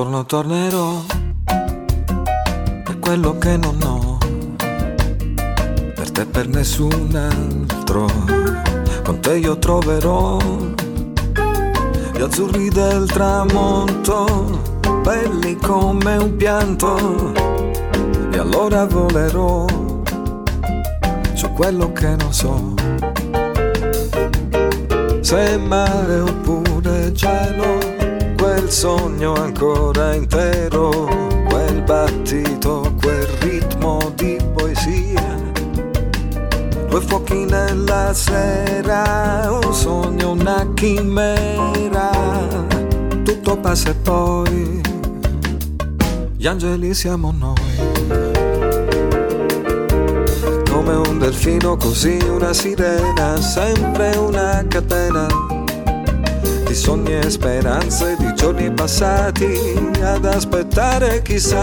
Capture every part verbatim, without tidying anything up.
giorno tornerò per quello che non ho, per te e per nessun altro. Con te io troverò gli azzurri del tramonto, belli come un pianto, e allora volerò su quello che non so, se è mare oppure cielo, quel sogno ancora intero, quel battito, quel ritmo di poesia, due fuochi nella sera, un sogno, una chimera, tutto passa e poi gli angeli siamo noi. Come un delfino, così una sirena, sempre una catena di sogni e speranze, di giorni passati ad aspettare chissà,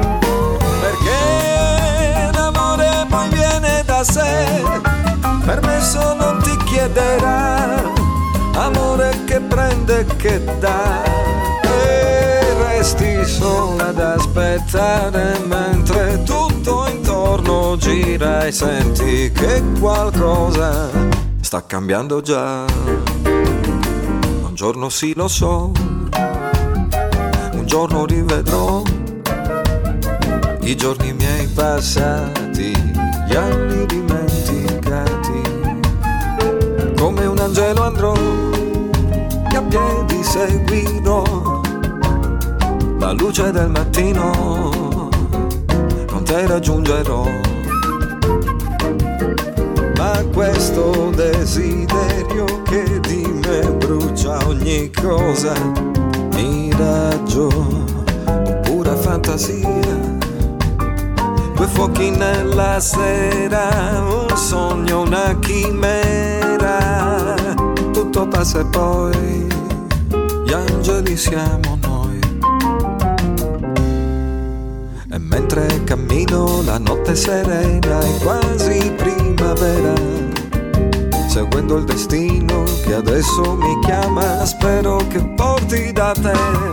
perché l'amore poi viene da sé, permesso non ti chiederà, amore che prende e che dà, e resti sola ad aspettare mentre tutto intorno gira e senti che qualcosa sta cambiando già. Un giorno sì lo so, un giorno rivedrò i giorni miei passati, gli anni dimenticati. Come un angelo andrò e a piedi seguirò la luce del mattino, con te raggiungerò. Ma questo desiderio che di me brucia ogni cosa, miraggio oppure fantasia, due fuochi nella sera, un sogno, una chimera, tutto passa e poi gli angeli siamo noi. E mentre cammino la notte serena è quasi primavera, seguendo il destino che adesso mi chiama, spero che porti da te,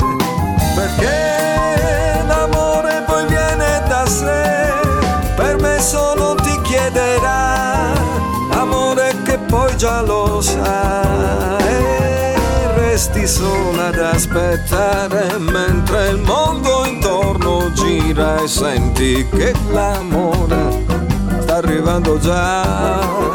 perché l'amore poi viene da sé, permesso non ti chiederà, amore che poi già lo sa, e resti sola ad aspettare mentre il mondo intorno gira e senti che l'amore sta arrivando già,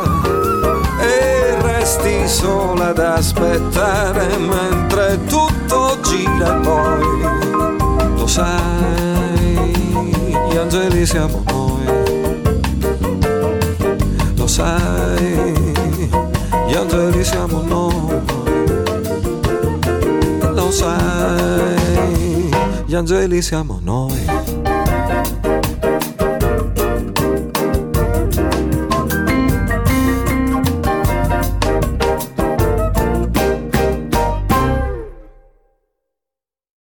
e resti sola ad aspettare mentre tutto gira e poi lo sai, gli angeli siamo noi, lo sai, gli angeli siamo noi, lo sai, gli angeli siamo noi.